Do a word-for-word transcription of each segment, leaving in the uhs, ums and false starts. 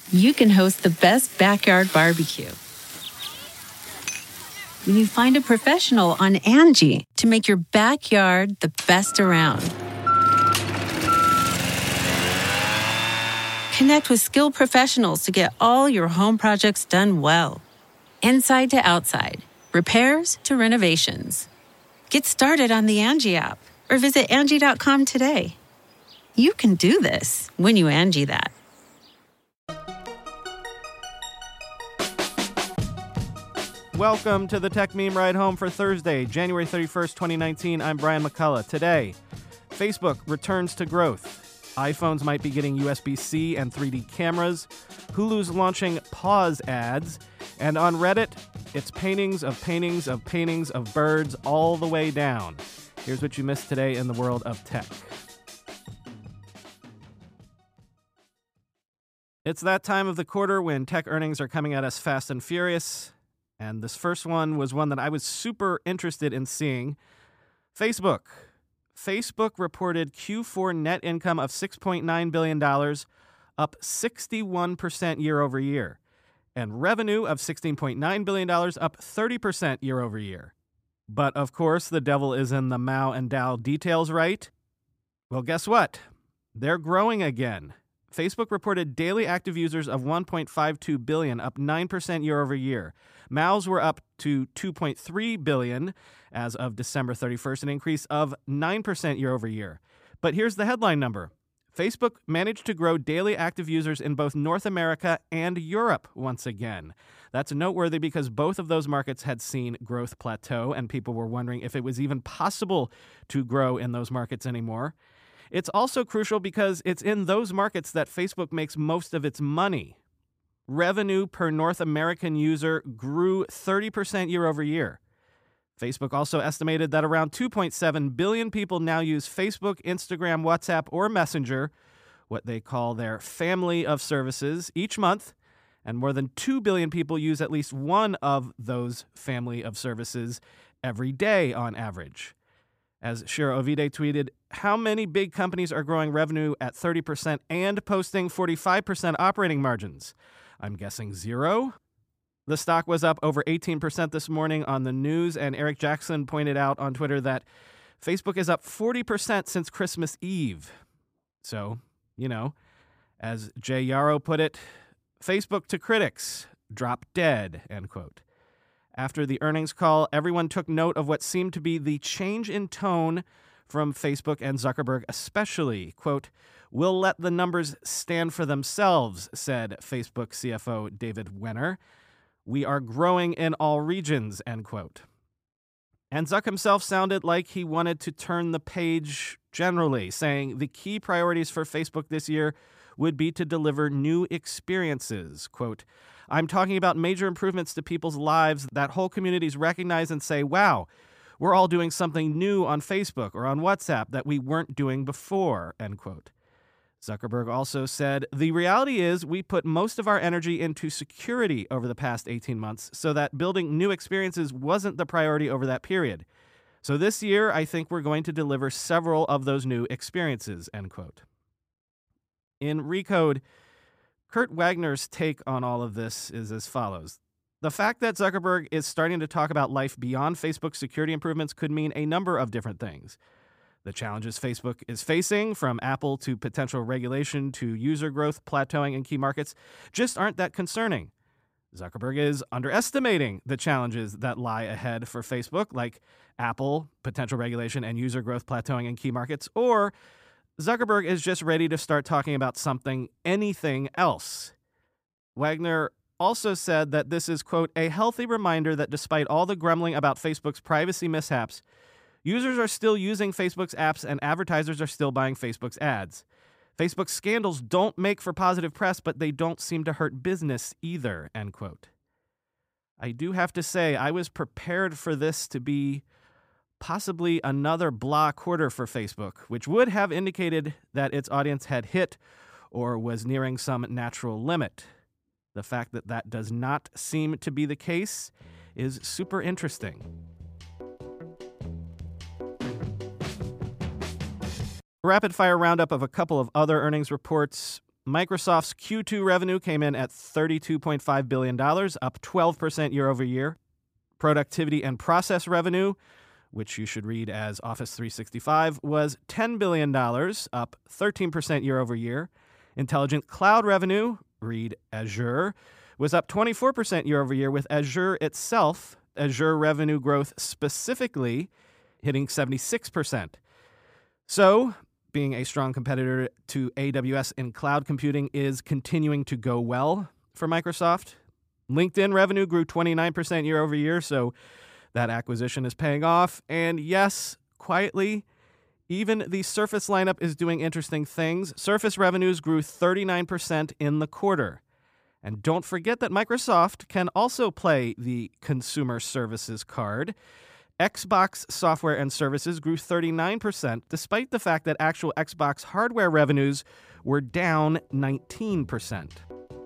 you can host the best backyard barbecue. When you find a professional on Angie to make your backyard the best around. Connect with skilled professionals to get all your home projects done well. Inside to outside, repairs to renovations. Get started on the Angie app or visit Angie dot com today. You can do this when you Angie that. Welcome to the Tech Meme Ride Home for Thursday, January thirty-first, twenty nineteen. I'm Brian McCullough. Today, Facebook returns to growth. iPhones might be getting U S B C and three D cameras. Hulu's launching pause ads. And on Reddit, it's paintings of paintings of paintings of birds all the way down. Here's what you missed today in the world of tech. It's that time of the quarter when tech earnings are coming at us fast and furious. And this first one was one that I was super interested in seeing. Facebook. Facebook reported Q four net income of six point nine billion dollars, up sixty-one percent year over year, and revenue of sixteen point nine billion dollars, up thirty percent year over year. But of course, the devil is in the Mao and Dao details, right? Well, guess what? They're growing again. Facebook reported daily active users of one point five two billion, up nine percent year over year. M A Us were up to two point three billion as of December thirty-first, an increase of nine percent year over year. But here's the headline number. Facebook managed to grow daily active users in both North America and Europe once again. That's noteworthy because both of those markets had seen growth plateau, and people were wondering if it was even possible to grow in those markets anymore. It's also crucial because it's in those markets that Facebook makes most of its money. Revenue per North American user grew thirty percent year over year. Facebook also estimated that around two point seven billion people now use Facebook, Instagram, WhatsApp, or Messenger, what they call their family of services, each month, and more than two billion people use at least one of those family of services every day on average. As Shira Ovide tweeted, how many big companies are growing revenue at thirty percent and posting forty-five percent operating margins? I'm guessing zero. The stock was up over eighteen percent this morning on the news, and Eric Jackson pointed out on Twitter that Facebook is up forty percent since Christmas Eve. So, you know, as Jay Yarrow put it, Facebook to critics, drop dead, end quote. After the earnings call, everyone took note of what seemed to be the change in tone from Facebook and Zuckerberg especially. Quote, "We'll let the numbers stand for themselves," said Facebook C F O David Wenner. "We are growing in all regions," end quote. And Zuck himself sounded like he wanted to turn the page generally, saying the key priorities for Facebook this year would be to deliver new experiences. Quote, "I'm talking about major improvements to people's lives that whole communities recognize and say, wow, we're all doing something new on Facebook or on WhatsApp that we weren't doing before," end quote. Zuckerberg also said, "The reality is we put most of our energy into security over the past eighteen months so that building new experiences wasn't the priority over that period. So this year, I think we're going to deliver several of those new experiences," end quote. In Recode, Kurt Wagner's take on all of this is as follows. The fact that Zuckerberg is starting to talk about life beyond Facebook's security improvements could mean a number of different things. The challenges Facebook is facing, from Apple to potential regulation to user growth plateauing in key markets, just aren't that concerning. Zuckerberg is underestimating the challenges that lie ahead for Facebook, like Apple, potential regulation, and user growth plateauing in key markets, or Zuckerberg is just ready to start talking about something, anything else. Wagner also said that this is, quote, "a healthy reminder that despite all the grumbling about Facebook's privacy mishaps, users are still using Facebook's apps and advertisers are still buying Facebook's ads. Facebook's scandals don't make for positive press, but they don't seem to hurt business either," end quote. I do have to say, I was prepared for this to be possibly another blah quarter for Facebook, which would have indicated that its audience had hit or was nearing some natural limit. The fact that that does not seem to be the case is super interesting. Rapid fire roundup of a couple of other earnings reports. Microsoft's Q two revenue came in at thirty-two point five billion dollars, up twelve percent year over year. Productivity and process revenue, which you should read as Office three sixty-five, was ten billion dollars, up thirteen percent year over year. Intelligent Cloud revenue, read Azure, was up twenty-four percent year over year, with Azure itself, Azure revenue growth specifically, hitting seventy-six percent. So, being a strong competitor to A W S in cloud computing is continuing to go well for Microsoft. LinkedIn revenue grew twenty-nine percent year over year, so that acquisition is paying off. And yes, quietly, even the Surface lineup is doing interesting things. Surface revenues grew thirty-nine percent in the quarter. And don't forget that Microsoft can also play the consumer services card. Xbox software and services grew thirty-nine percent, despite the fact that actual Xbox hardware revenues were down nineteen percent.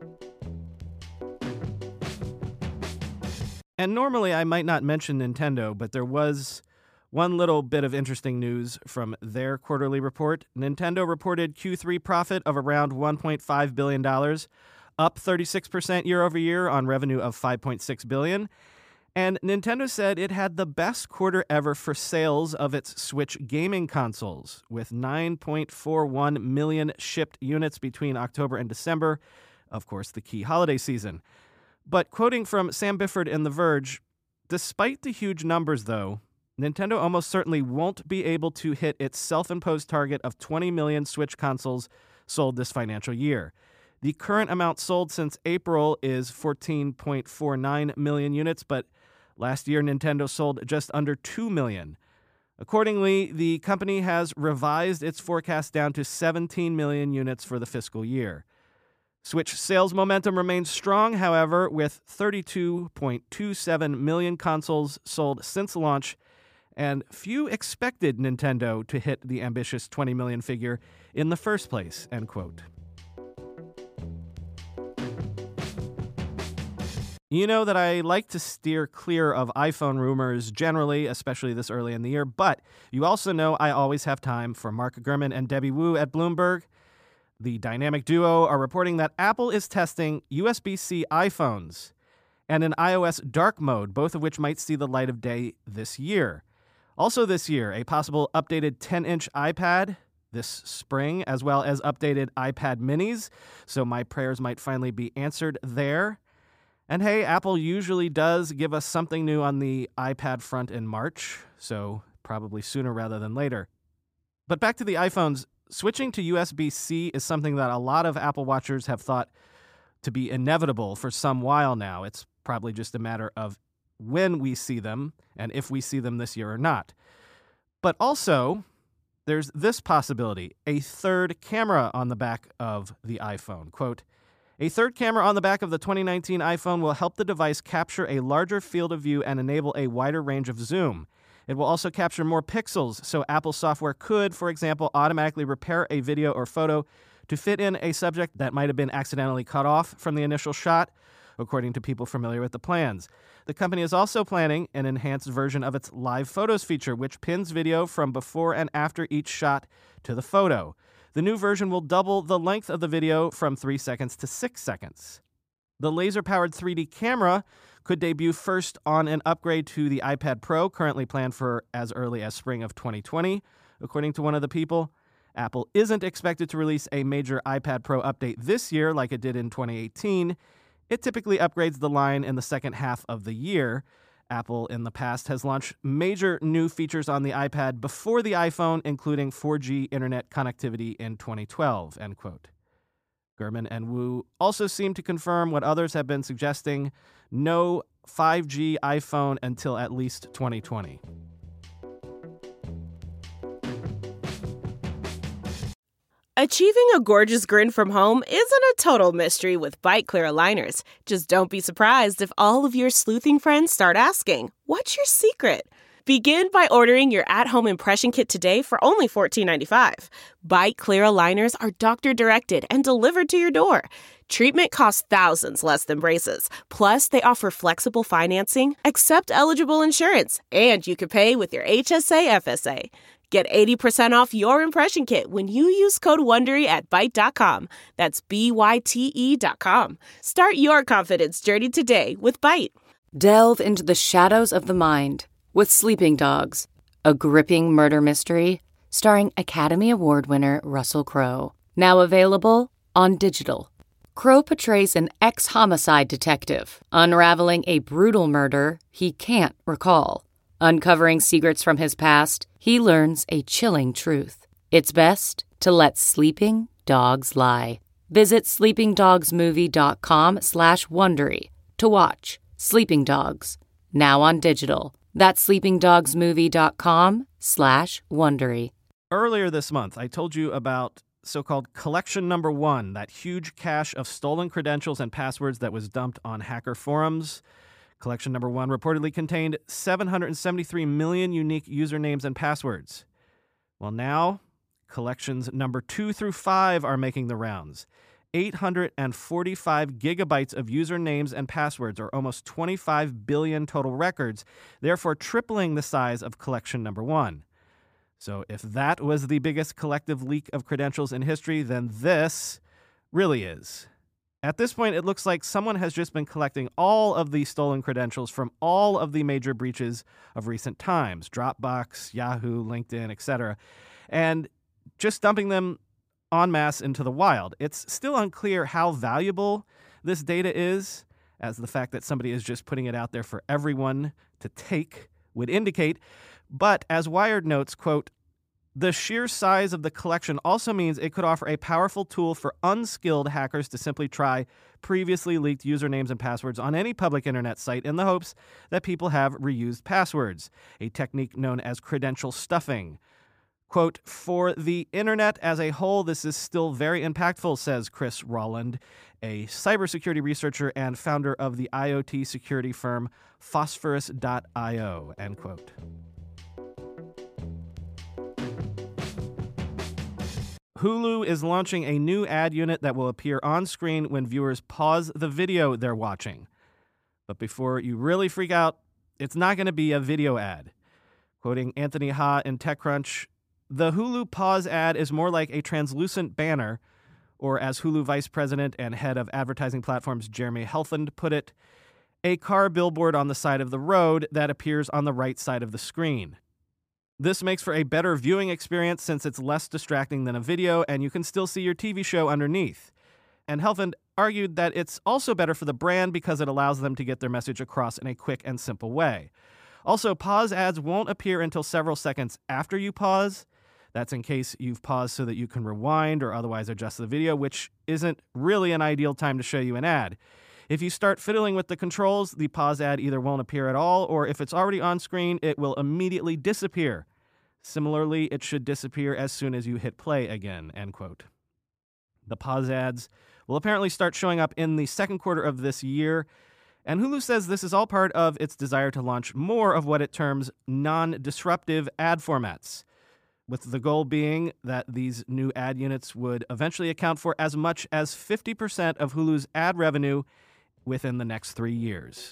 And normally I might not mention Nintendo, but there was one little bit of interesting news from their quarterly report. Nintendo reported Q three profit of around one point five billion dollars, up thirty-six percent year over year on revenue of five point six billion dollars. And Nintendo said it had the best quarter ever for sales of its Switch gaming consoles, with nine point four one million shipped units between October and December, of course, the key holiday season. But quoting from Sam Bifford in The Verge, despite the huge numbers, though, Nintendo almost certainly won't be able to hit its self-imposed target of twenty million Switch consoles sold this financial year. The current amount sold since April is fourteen point four nine million units, but last year Nintendo sold just under two million. Accordingly, the company has revised its forecast down to seventeen million units for the fiscal year. Switch sales momentum remains strong, however, with thirty-two point two seven million consoles sold since launch, and few expected Nintendo to hit the ambitious twenty million figure in the first place, end quote. You know that I like to steer clear of iPhone rumors generally, especially this early in the year, but you also know I always have time for Mark Gurman and Debbie Wu at Bloomberg. The dynamic duo are reporting that Apple is testing U S B-C iPhones and an iOS dark mode, both of which might see the light of day this year. Also this year, a possible updated ten-inch iPad this spring, as well as updated iPad minis, so my prayers might finally be answered there. And hey, Apple usually does give us something new on the iPad front in March, so probably sooner rather than later. But back to the iPhones. Switching to U S B-C is something that a lot of Apple watchers have thought to be inevitable for some while now. It's probably just a matter of when we see them and if we see them this year or not. But also, there's this possibility, a third camera on the back of the iPhone. Quote, a third camera on the back of the twenty nineteen iPhone will help the device capture a larger field of view and enable a wider range of zoom. It will also capture more pixels, so Apple software could, for example, automatically repair a video or photo to fit in a subject that might have been accidentally cut off from the initial shot, according to people familiar with the plans. The company is also planning an enhanced version of its Live Photos feature, which pins video from before and after each shot to the photo. The new version will double the length of the video from three seconds to six seconds. The laser-powered three D camera could debut first on an upgrade to the iPad Pro, currently planned for as early as spring of twenty twenty, according to one of the people. Apple isn't expected to release a major iPad Pro update this year like it did in twenty eighteen. It typically upgrades the line in the second half of the year. Apple in the past has launched major new features on the iPad before the iPhone, including four G internet connectivity in twenty twelve, end quote. Gurman and Wu also seem to confirm what others have been suggesting, no five G iPhone until at least twenty twenty. Achieving a gorgeous grin from home isn't a total mystery with Byte Clear aligners. Just don't be surprised if all of your sleuthing friends start asking, what's your secret? Begin by ordering your at-home impression kit today for only fourteen ninety-five. Byte Clear aligners are doctor-directed and delivered to your door. Treatment costs thousands less than braces. Plus, they offer flexible financing, accept eligible insurance, and you can pay with your H S A F S A. Get eighty percent off your impression kit when you use code WONDERY at Byte dot com. That's B Y T E dot com. Start your confidence journey today with Byte. Delve into the shadows of the mind with Sleeping Dogs, a gripping murder mystery starring Academy Award winner Russell Crowe. Now available on digital. Crowe portrays an ex-homicide detective unraveling a brutal murder he can't recall. Uncovering secrets from his past, he learns a chilling truth. It's best to let sleeping dogs lie. Visit sleepingdogsmovie.com slash Wondery to watch Sleeping Dogs, now on digital. That's sleepingdogsmovie.com slash Wondery. Earlier this month, I told you about so-called Collection Number One, that huge cache of stolen credentials and passwords that was dumped on hacker forums. Collection Number One reportedly contained seven hundred seventy-three million unique usernames and passwords. Well, now, Collections Number Two through Five are making the rounds. eight hundred forty-five gigabytes of usernames and passwords, or almost twenty-five billion total records, therefore tripling the size of Collection Number One. So if that was the biggest collective leak of credentials in history, then this really is. At this point, it looks like someone has just been collecting all of the stolen credentials from all of the major breaches of recent times, Dropbox, Yahoo, LinkedIn, et cetera, and just dumping them en masse into the wild. It's still unclear how valuable this data is, as the fact that somebody is just putting it out there for everyone to take would indicate. But as Wired notes, quote, the sheer size of the collection also means it could offer a powerful tool for unskilled hackers to simply try previously leaked usernames and passwords on any public internet site in the hopes that people have reused passwords, a technique known as credential stuffing. Quote, for the internet as a whole, this is still very impactful, says Chris Rolland, a cybersecurity researcher and founder of the IoT security firm Phosphorus dot io, end quote. Hulu is launching a new ad unit that will appear on screen when viewers pause the video they're watching. But before you really freak out, it's not going to be a video ad. Quoting Anthony Ha in TechCrunch, the Hulu pause ad is more like a translucent banner, or as Hulu vice president and head of advertising platforms Jeremy Helfand put it, a car billboard on the side of the road that appears on the right side of the screen. This makes for a better viewing experience since it's less distracting than a video and you can still see your T V show underneath. And Helfand argued that it's also better for the brand because it allows them to get their message across in a quick and simple way. Also, pause ads won't appear until several seconds after you pause. That's in case you've paused so that you can rewind or otherwise adjust the video, which isn't really an ideal time to show you an ad. If you start fiddling with the controls, the pause ad either won't appear at all, or if it's already on screen, it will immediately disappear. Similarly, it should disappear as soon as you hit play again, end quote. The pause ads will apparently start showing up in the second quarter of this year, and Hulu says this is all part of its desire to launch more of what it terms non-disruptive ad formats, with the goal being that these new ad units would eventually account for as much as fifty percent of Hulu's ad revenue within the next three years.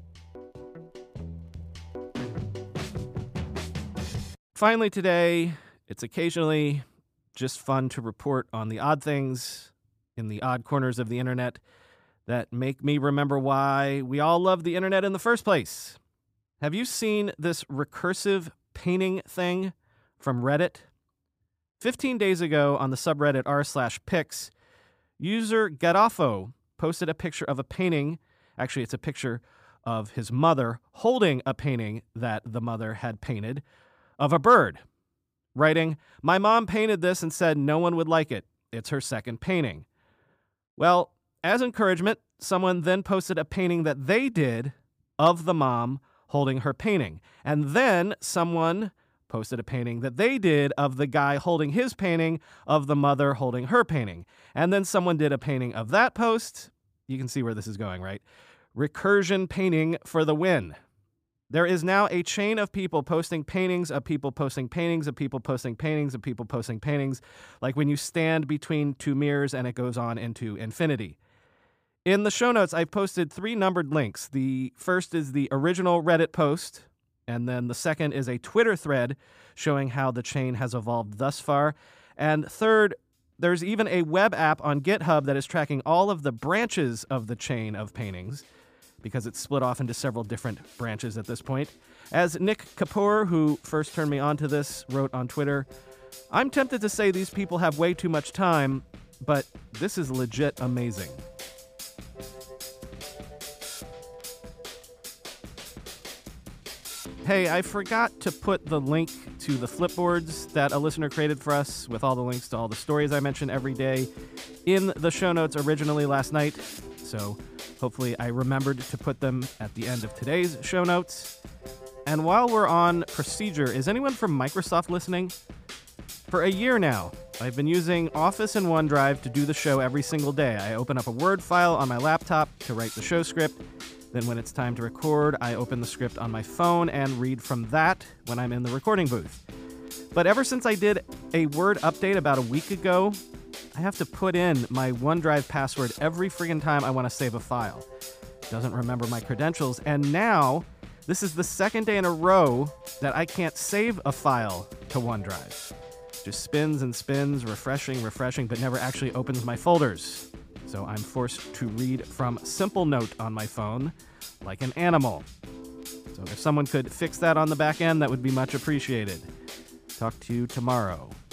Finally today, it's occasionally just fun to report on the odd things in the odd corners of the internet that make me remember why we all love the internet in the first place. Have you seen this recursive painting thing from Reddit? Fifteen days ago on the subreddit r slash pics, user Gadafo posted a picture of a painting. Actually, it's a picture of his mother holding a painting that the mother had painted of a bird, writing, "My mom painted this and said no one would like it. It's her second painting." Well, as encouragement, someone then posted a painting that they did of the mom holding her painting. And then someone posted a painting that they did of the guy holding his painting of the mother holding her painting. And then someone did a painting of that post. You can see where this is going, right? Recursion painting for the win. There is now a chain of people posting paintings of people posting paintings of people posting paintings of people posting paintings, like when you stand between two mirrors and it goes on into infinity. In the show notes, I've posted three numbered links. The first is the original Reddit post, And then the second is a Twitter thread showing how the chain has evolved thus far. And third, there's even a web app on GitHub that is tracking all of the branches of the chain of paintings, because it's split off into several different branches at this point. As Nick Kapoor, who first turned me on to this, wrote on Twitter, I'm tempted to say these people have way too much time, but this is legit amazing. Hey, I forgot to put the link to the flipboards that a listener created for us with all the links to all the stories I mention every day in the show notes originally last night. So hopefully I remembered to put them at the end of today's show notes. And while we're on procedure, is anyone from Microsoft listening? For a year now, I've been using Office and OneDrive to do the show every single day. I open up a Word file on my laptop to write the show script. Then when it's time to record, I open the script on my phone and read from that when I'm in the recording booth. But ever since I did a Word update about a week ago, I have to put in my OneDrive password every friggin' time I want to save a file. It doesn't remember my credentials, and now this is the second day in a row that I can't save a file to OneDrive. It just spins and spins, refreshing, refreshing, but never actually opens my folders. So I'm forced to read from Simple Note on my phone like an animal. So if someone could fix that on the back end, that would be much appreciated. Talk to you tomorrow.